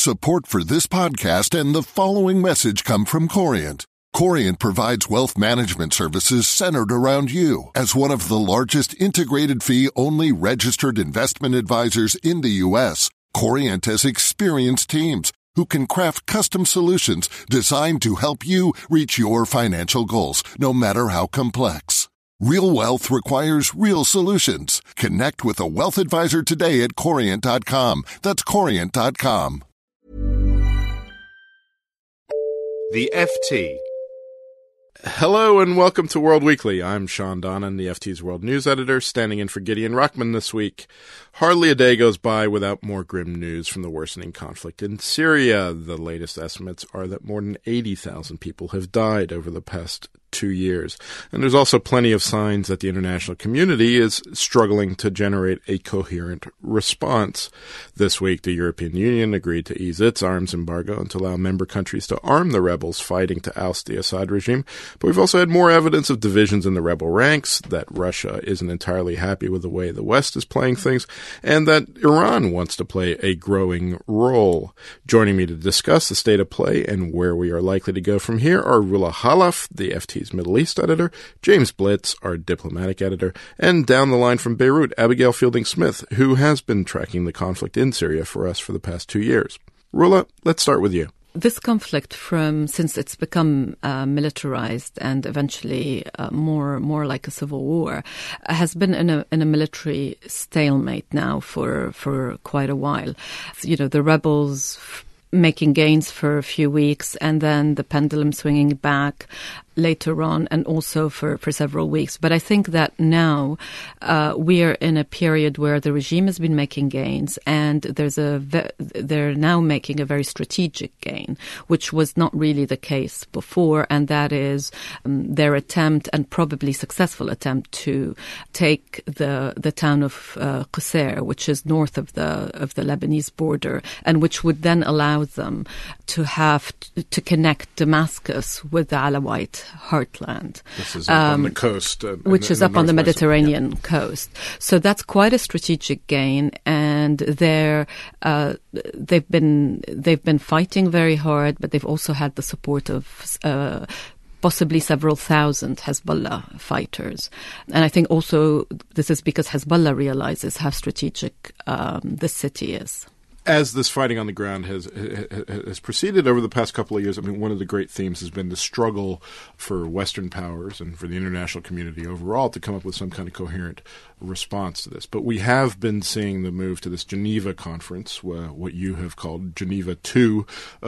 Support for this podcast and the following message come from Corient. Corient provides wealth management services centered around you. As one of the largest integrated fee-only registered investment advisors in the U.S., Corient has experienced teams who can craft custom solutions designed to help you reach your financial goals, no matter how complex. Real wealth requires real solutions. Connect with a wealth advisor today at Corient.com. That's Corient.com. The FT. Hello and welcome to World Weekly. I'm Sean Donnan, the FT's World News Editor, standing in for Gideon Ruckman this week. Hardly a day goes by without more grim news from the worsening conflict in Syria. The latest estimates are that more than 80,000 people have died over the past 2 years. And there's also plenty of signs that the international community is struggling to generate a coherent response. This week, the European Union agreed to ease its arms embargo and to allow member countries to arm the rebels fighting to oust the Assad regime. But we've also had more evidence of divisions in the rebel ranks, that Russia isn't entirely happy with the way the West is playing things, and that Iran wants to play a growing role. Joining me to discuss the state of play and where we are likely to go from here are Roula Khalaf, the FT's Middle East editor, James Blitz, our diplomatic editor, and down the line from Beirut, Abigail Fielding-Smith, who has been tracking the conflict in Syria for us for the past 2 years. Roula, let's start with you. This conflict, since it's become militarized and eventually more like a civil war, has been in a military stalemate now for quite a while. You know, the rebels making gains for a few weeks and then the pendulum swinging back later on, and also for several weeks. But I think that now we are in a period where the regime has been making gains, and they're now making a very strategic gain, which was not really the case before, and that is their attempt, and probably successful attempt, to take the town of Qusayr, which is north of the Lebanese border, and which would then allow them to have to connect Damascus with the Alawite heartland. This is up on the coast. Which is up on the Mediterranean coast. So that's quite a strategic gain, and they've been fighting very hard, but they've also had the support of possibly several thousand Hezbollah fighters. And I think also this is because Hezbollah realizes how strategic this city is. As this fighting on the ground has proceeded over the past couple of years, I mean, one of the great themes has been the struggle for Western powers and for the international community overall to come up with some kind of coherent response to this. But we have been seeing the move to this Geneva conference, what you have called Geneva II,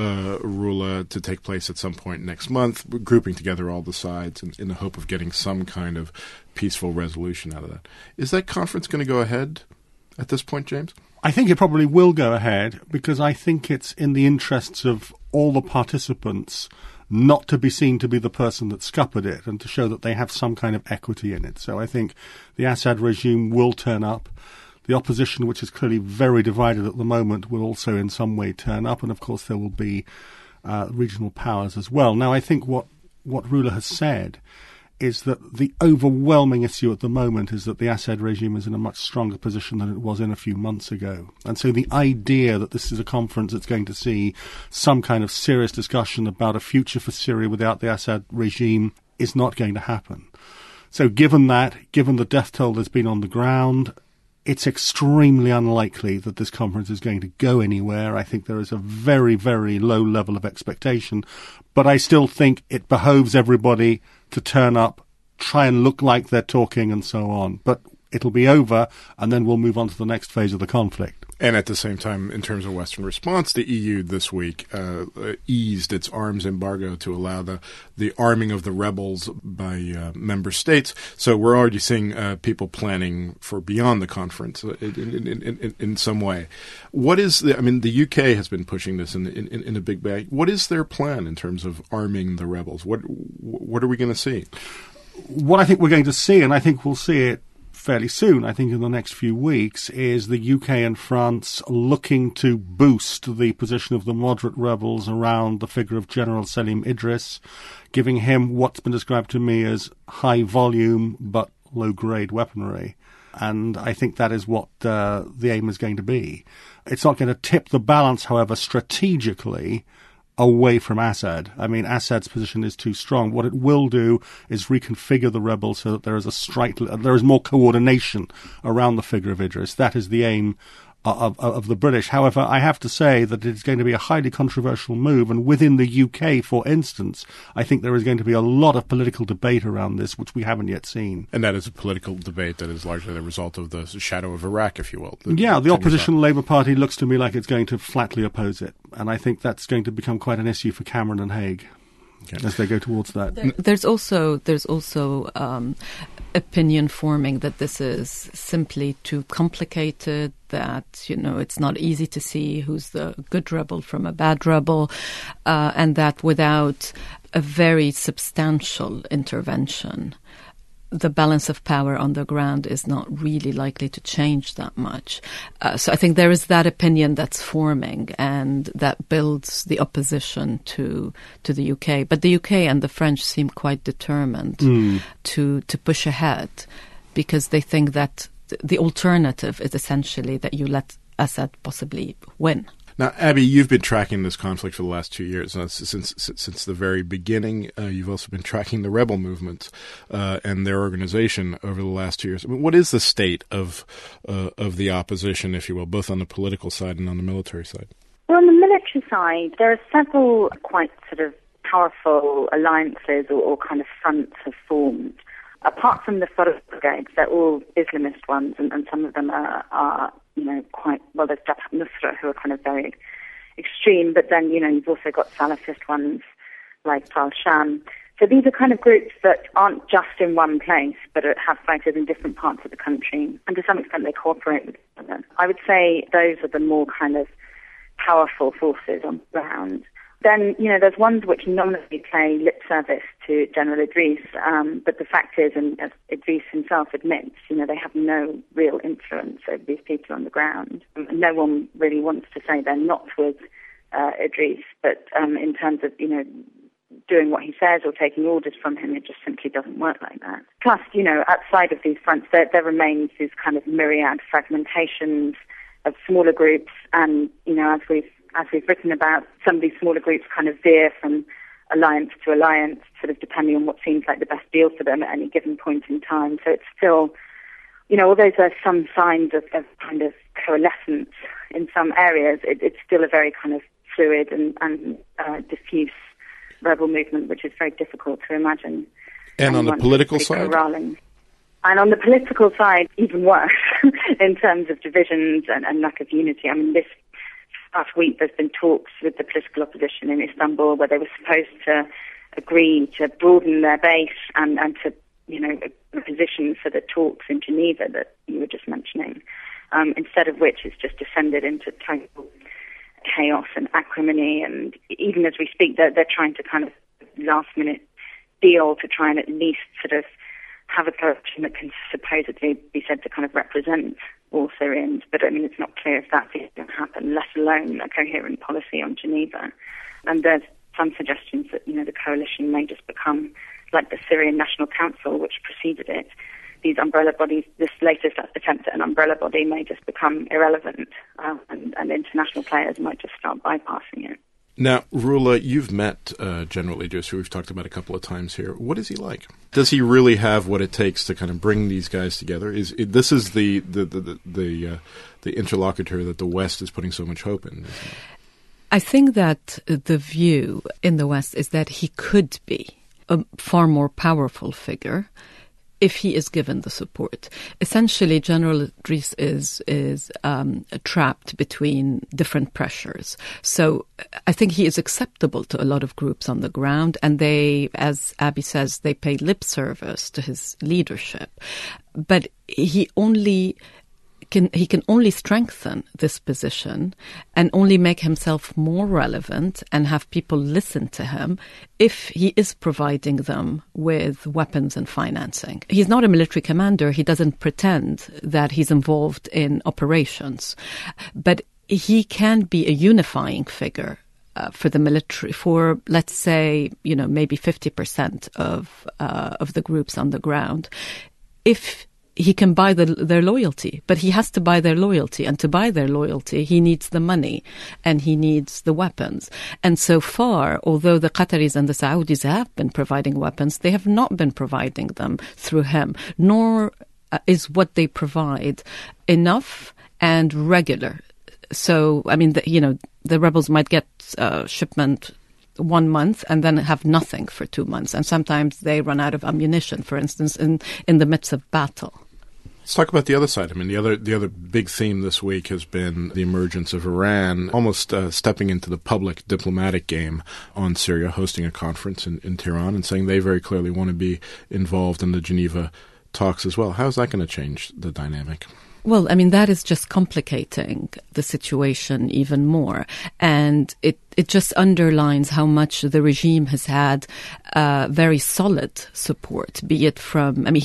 Roula, to take place at some point next month, grouping together all the sides in the hope of getting some kind of peaceful resolution out of that. Is that conference going to go ahead at this point, James? I think it probably will go ahead, because I think it's in the interests of all the participants not to be seen to be the person that scuppered it, and to show that they have some kind of equity in it. So I think the Assad regime will turn up. The opposition, which is clearly very divided at the moment, will also in some way turn up. And of course there will be regional powers as well. Now I think what Roula has said is that the overwhelming issue at the moment is that the Assad regime is in a much stronger position than it was in a few months ago. And so the idea that this is a conference that's going to see some kind of serious discussion about a future for Syria without the Assad regime is not going to happen. So given the death toll that's been on the ground, it's extremely unlikely that this conference is going to go anywhere. I think there is a very, very low level of expectation. But I still think it behoves everybody to turn up, try and look like they're talking and so on. But it'll be over, and then we'll move on to the next phase of the conflict. And at the same time, in terms of Western response, the EU this week eased its arms embargo to allow the arming of the rebels by member states. So we're already seeing people planning for beyond the conference in some way. What is the UK has been pushing this in a big way. What is their plan in terms of arming the rebels? What are we going to see? What I think we're going to see, and I think we'll see it fairly soon, I think in the next few weeks, is the UK and France looking to boost the position of the moderate rebels around the figure of General Selim Idris, giving him what's been described to me as high volume but low grade weaponry. And I think that is what the aim is going to be. It's not going to tip the balance, however, strategically away from Assad. I mean, Assad's position is too strong. What it will do is reconfigure the rebels so that there is more coordination around the figure of Idris. That is the aim of the British. However, I have to say that it's going to be a highly controversial move, and within the UK, for instance, I think there is going to be a lot of political debate around this, which we haven't yet seen. And that is a political debate that is largely the result of the shadow of Iraq, if you will. The opposition Labour Party looks to me like it's going to flatly oppose it, and I think that's going to become quite an issue for Cameron and Haig. Okay. As they go towards that. There's also opinion forming that this is simply too complicated, that, it's not easy to see who's the good rebel from a bad rebel, and that without a very substantial intervention, the balance of power on the ground is not really likely to change that much. So I think there is that opinion that's forming, and that builds the opposition to the UK. But the UK and the French seem quite determined to push ahead, because they think that the alternative is essentially that you let Assad possibly win. Now, Abby, you've been tracking this conflict for the last 2 years. Since the very beginning. You've also been tracking the rebel movement and their organization over the last 2 years. I mean, what is the state of the opposition, if you will, both on the political side and on the military side? Well, on the military side, there are several quite sort of powerful alliances or kind of fronts have formed. Apart from the Farooq brigades, they're all Islamist ones, and some of them are quite, well, there's Jabhat Nusra, who are kind of very extreme, but then, you've also got Salafist ones like Al-Sham. So these are kind of groups that aren't just in one place, but have fighters in different parts of the country, and to some extent they cooperate with each other. I would say those are the more kind of powerful forces on the ground. Then, there's ones which nominally pay lip service to General Idris, but the fact is, and as Idris himself admits, they have no real influence over these people on the ground. No one really wants to say they're not with Idris, but in terms of, doing what he says or taking orders from him, it just simply doesn't work like that. Plus, outside of these fronts, there remains these kind of myriad fragmentations of smaller groups, and, as we've written about, some of these smaller groups kind of veer from alliance to alliance, sort of depending on what seems like the best deal for them at any given point in time. So it's still, although there are some signs of kind of coalescence in some areas, it's still a very kind of fluid and diffuse rebel movement, which is very difficult to imagine. And on the political side? And on the political side, even worse, in terms of divisions and lack of unity. I mean, this past week there's been talks with the political opposition in Istanbul where they were supposed to agree to broaden their base and to, position for the talks in Geneva that you were just mentioning, instead of which it's just descended into total chaos and acrimony. And even as we speak, they're trying to kind of last-minute deal to try and at least sort of have a coalition that can supposedly be said to kind of represent all Syrians. But, I mean, it's not clear if that's going to happen, let alone a coherent policy on Geneva. And there's some suggestions that, the coalition may just become like the Syrian National Council, which preceded it. These umbrella bodies, this latest attempt at an umbrella body may just become irrelevant, and international players might just start bypassing it. Now, Roula, you've met General Idris, who we've talked about a couple of times here. What is he like? Does he really have what it takes to kind of bring these guys together? This is the interlocutor that the West is putting so much hope in, isn't it? I think that the view in the West is that he could be a far more powerful figure if he is given the support. Essentially, General Idris is trapped between different pressures. So I think he is acceptable to a lot of groups on the ground, and they, as Abby says, they pay lip service to his leadership. But he can only strengthen this position and only make himself more relevant and have people listen to him if he is providing them with weapons and financing. He's not a military commander. He doesn't pretend that he's involved in operations. But he can be a unifying figure for the military, for, let's say, maybe 50% of the groups on the ground. If he can buy their loyalty, but he has to buy their loyalty. And to buy their loyalty, he needs the money and he needs the weapons. And so far, although the Qataris and the Saudis have been providing weapons, they have not been providing them through him, nor is what they provide enough and regular. So, I mean, the rebels might get shipment 1 month and then have nothing for 2 months. And sometimes they run out of ammunition, for instance, in the midst of battle. Let's talk about the other side. I mean, the other big theme this week has been the emergence of Iran almost stepping into the public diplomatic game on Syria, hosting a conference in Tehran and saying they very clearly want to be involved in the Geneva talks as well. How is that going to change the dynamic? Well, I mean, that is just complicating the situation even more. And it just underlines how much the regime has had very solid support, be it from, I mean,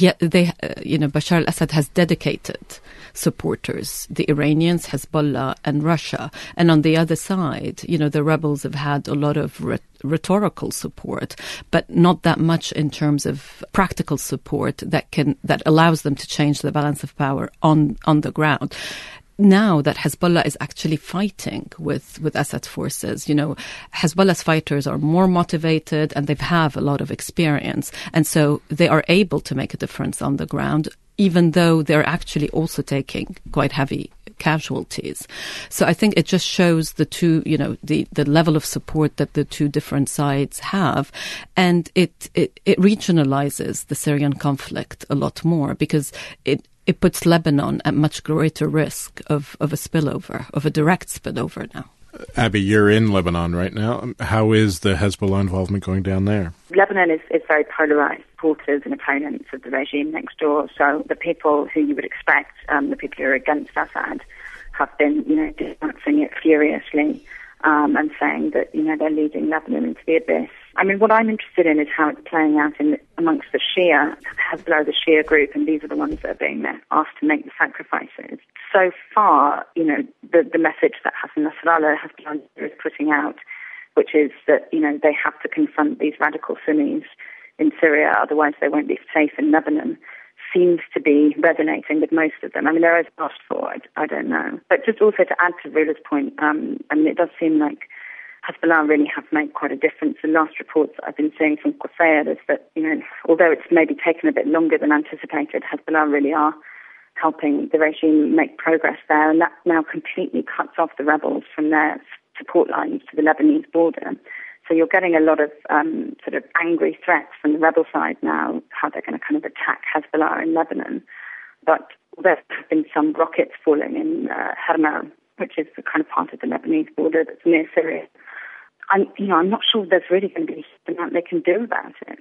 Bashar al-Assad has dedicated supporters, the Iranians, Hezbollah, and Russia. And on the other side, the rebels have had a lot of rhetorical support, but not that much in terms of practical support that allows them to change the balance of power on the ground. Now that Hezbollah is actually fighting with Assad's forces, Hezbollah's fighters are more motivated and they have a lot of experience. And so they are able to make a difference on the ground, even though they're actually also taking quite heavy casualties. So I think it just shows the two, the level of support that the two different sides have. And it regionalizes the Syrian conflict a lot more because it puts Lebanon at much greater risk of a spillover, of a direct spillover now. Abby, you're in Lebanon right now. How is the Hezbollah involvement going down there? Lebanon is very polarized, supporters and opponents of the regime next door. So the people who you would expect, the people who are against Assad, have been, denouncing it furiously and saying that, they're leading Lebanon into the abyss. I mean, what I'm interested in is how it's playing out amongst the Shia, Hezbollah, the Shia group, and these are the ones that are being asked to make the sacrifices. So far, the message that Hassan Nasrallah is putting out, which is that, they have to confront these radical Sunnis in Syria, otherwise they won't be safe in Lebanon, seems to be resonating with most of them. I mean, there is asked for, I don't know. But just also to add to Rula's point, it does seem like Hezbollah really have made quite a difference. The last reports that I've been seeing from Qusayr is that, although it's maybe taken a bit longer than anticipated, Hezbollah really are helping the regime make progress there, and that now completely cuts off the rebels from their support lines to the Lebanese border. So you're getting a lot of sort of angry threats from the rebel side now, how they're going to kind of attack Hezbollah in Lebanon. But there have been some rockets falling in Hermel, which is the kind of part of the Lebanese border that's near Syria. I'm not sure there's really going to be a amount they can do about it.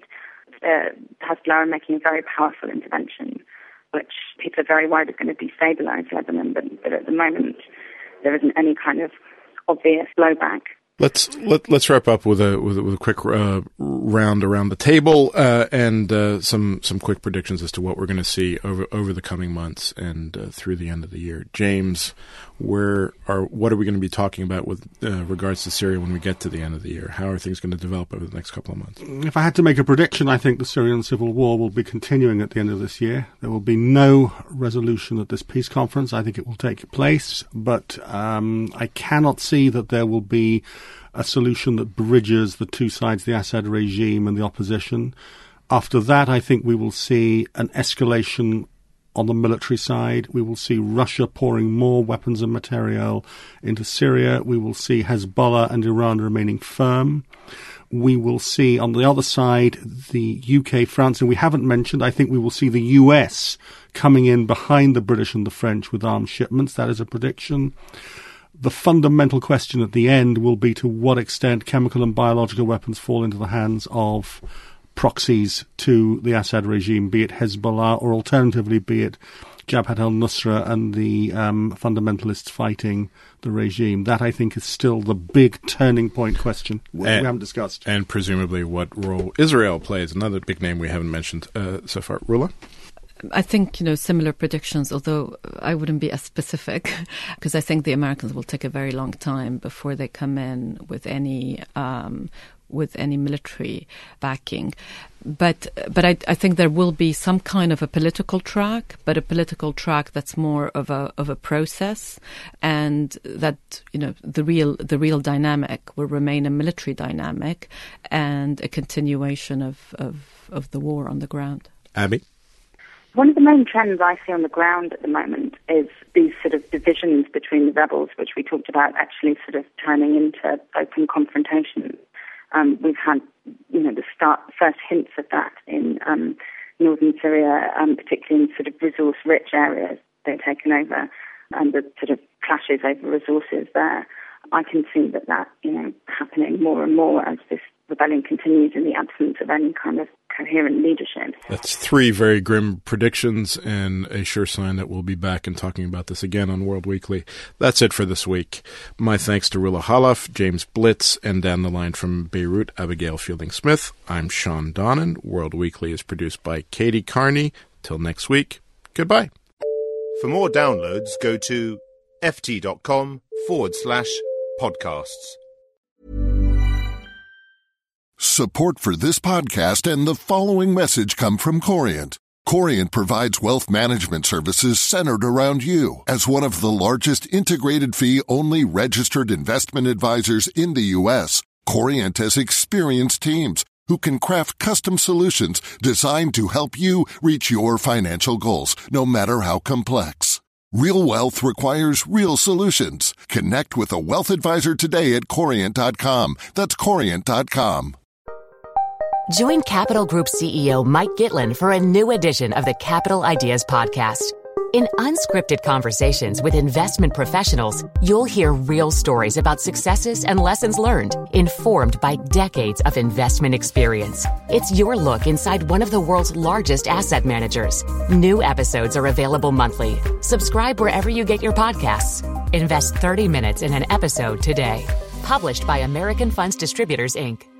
Hezbollah are making a very powerful intervention, which people are very worried is going to destabilize Lebanon, but at the moment there isn't any kind of obvious blowback. Let's wrap up with a quick round around the table and some quick predictions as to what we're going to see over the coming months and through the end of the year. James, what are we going to be talking about with regards to Syria when we get to the end of the year? How are things going to develop over the next couple of months? If I had to make a prediction, I think the Syrian civil war will be continuing at the end of this year. There will be no resolution at this peace conference. I think it will take place, but I cannot see that there will be a solution that bridges the two sides, the Assad regime and the opposition. After that, I think we will see an escalation on the military side. We will see Russia pouring more weapons and material into Syria. We will see Hezbollah and Iran remaining firm. We will see on the other side the UK, France, and we haven't mentioned, I think we will see the US coming in behind the British and the French with arms shipments. That is a prediction. The fundamental question at the end will be to what extent chemical and biological weapons fall into the hands of proxies to the Assad regime, be it Hezbollah or alternatively be it Jabhat al-Nusra and the fundamentalists fighting the regime. That, I think, is still the big turning point question we haven't discussed. And presumably what role Israel plays, another big name we haven't mentioned so far. Rula? I think, similar predictions, although I wouldn't be as specific, because I think the Americans will take a very long time before they come in with any with any military backing. But I think there will be some kind of a political track, but a political track that's more of a process, and that the real dynamic will remain a military dynamic and a continuation of the war on the ground. Abby? One of the main trends I see on the ground at the moment is these sort of divisions between the rebels, which we talked about, actually sort of turning into open confrontation. We've had, the first hints of that in northern Syria, particularly in sort of resource-rich areas they've taken over, and the sort of clashes over resources there. I can see that happening more and more as this rebellion continues in the absence of any kind of coherent leadership. That's 3 very grim predictions and a sure sign that we'll be back and talking about this again on World Weekly. That's it for this week. My thanks to Rilla Halaf, James Blitz, and down the line from Beirut, Abigail Fielding-Smith. I'm Sean Donnan. World Weekly is produced by Katie Carney. Till next week, goodbye. For more downloads, go to ft.com/podcasts. Support for this podcast and the following message come from Corient. Corient provides wealth management services centered around you. As one of the largest integrated fee-only registered investment advisors in the U.S., Corient has experienced teams who can craft custom solutions designed to help you reach your financial goals, no matter how complex. Real wealth requires real solutions. Connect with a wealth advisor today at Corient.com. That's Corient.com. Join Capital Group CEO Mike Gitlin for a new edition of the Capital Ideas Podcast. In unscripted conversations with investment professionals, you'll hear real stories about successes and lessons learned, informed by decades of investment experience. It's your look inside one of the world's largest asset managers. New episodes are available monthly. Subscribe wherever you get your podcasts. Invest 30 minutes in an episode today. Published by American Funds Distributors, Inc.